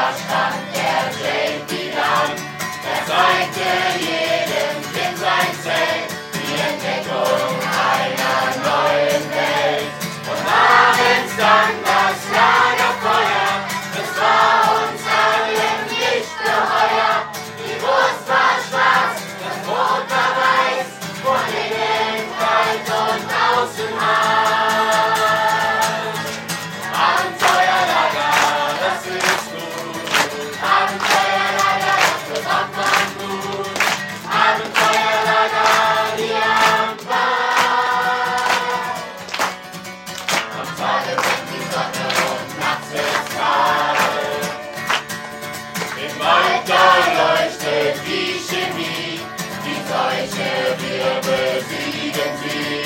stand der JP dann. Er zeigte jedem Kind sein Zelt, die Entdeckung einer neuen Welt. Und abends dann das Lagerfeuer, es war uns allen nicht geheuer. Die Wurst war schwarz, das Brot war weiß, von innen kalt und außen heiß. Abenteuerlager, das ist gut. Abenteuerlager, das bekommt man gut. Abenteuerlager hier am Bad. Am Tage brennt die Sonne und nachts ist kalt. Im Wald da leuchtet die Chemie, die Seuche, wir besiegen sie.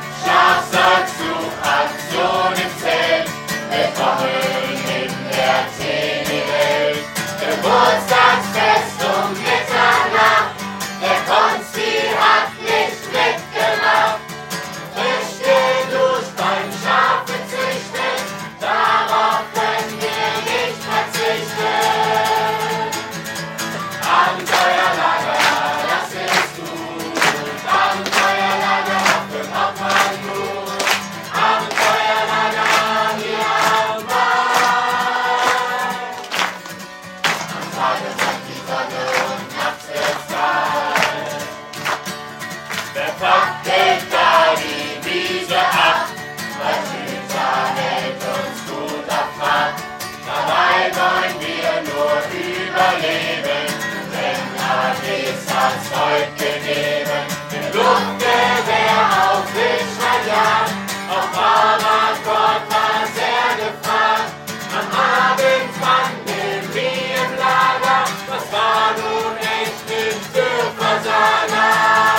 Schafsatzsuchaktion im Zelt, willkommen in der Teenie-Welt. Geburtstagsfest um Mitternacht, der Konsti hat nicht mitgemacht. Frisch geduscht beim Schafe züchten, darauf können wir nicht verzichten. Abenteuerlager, das ist gut. Abenteuerlager, für Hauptmann gut. Abenteuerlager hier am Wald. Am Tage brennt die Sonne und nachts ist kalt. Wer fackelt da die Wiese ab? Weil Süßer hält uns gut auf Trab. Dabei wollen wir nur überleben, denn AGs hat's heute gegeben. Im Luftgewehr auf Wildschwein, auf Paracord war sehr gefragt. Am Abend fanden wir im Lager, das war nun echt nicht für Versager.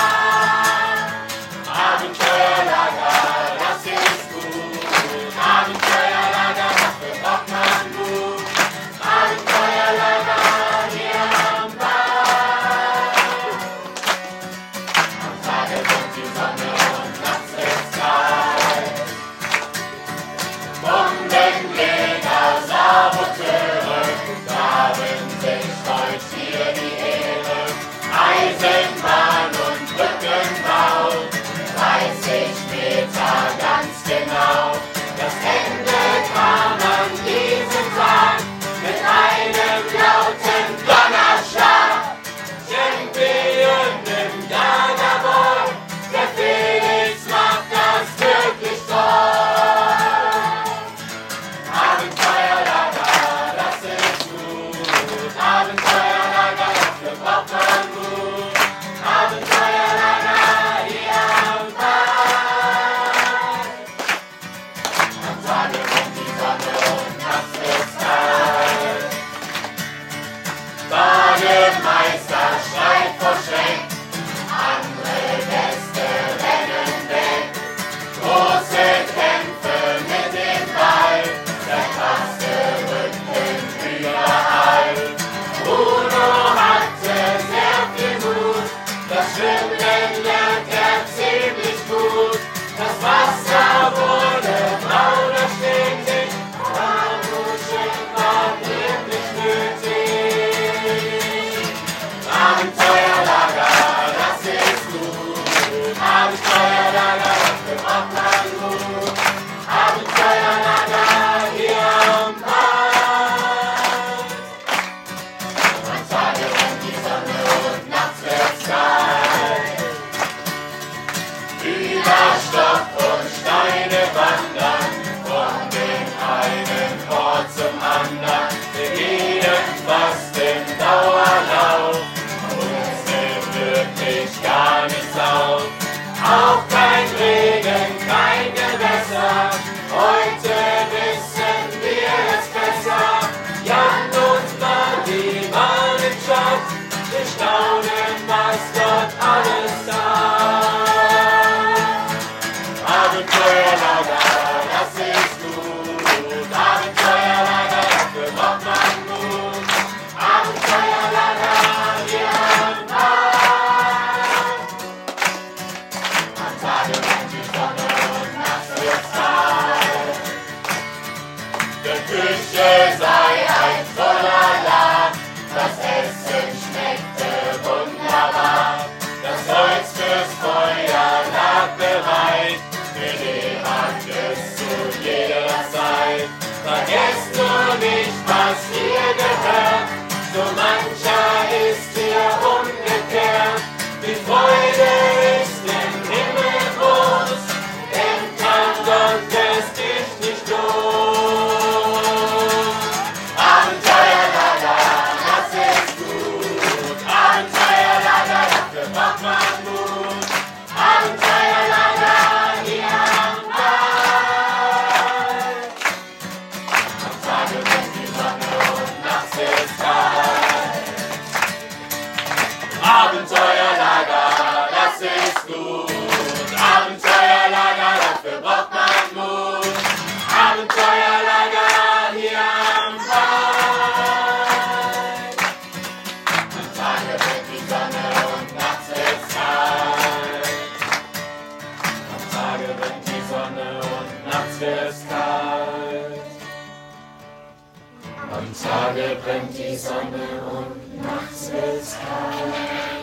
Abenteuerlager, das ist gut. Abenteuerlager, dafür braucht man Mut. Abenteuerlager hier am Wald. Am Tage brennt die Sonne und nachts ist kalt. Bombenleger, Saboteure gaben sich stolz hier die Ehre. Eisenbahn und Brückenbau, 30 Meter ganz genau. Das Ende kam an diesem Tag mit einem lauten Donnerschlag. Champion im Jagerboy, der Felix macht das wirklich toll. Abenteuerlager, das ist gut. Abenteuerlager, dafür braucht man Mut. Abenteuerlager hier am Wald. Am Tage brennt die Sonne und nachts ist kalt. Bademeister schreit vor Schreck, andere Gäste rennen weg. Große Kämpfe mit dem Ball, der krasse Rücken überall. Bruno hatte sehr viel Mut, das Schwimmen lernt er ziemlich gut. Das Wasser wurde brauner stetig, Duschen war wirklich nötig. Abenteuerlager, Vergesst nur nicht, was ihr gehört, so mancher ist hier umgekehrt. Die Freude ist im Himmel groß, denn kann Gott es dich nicht los. Abenteuerlager, das ist gut. Abenteuerlager, dafür braucht man Mut. Abenteuerlager hier am Wald. Am Tage brennt die Sonne und nachts ist kalt. Abenteuerlager, das ist gut. Abenteuerlager, dafür braucht man Mut. Abenteuerlager hier am Wald. Am Tage brennt die Sonne und nachts ist kalt. Am Tage brennt die Sonne und nachts wird's kalt. Am Tage brennt die Sonne und nachts wird's kalt.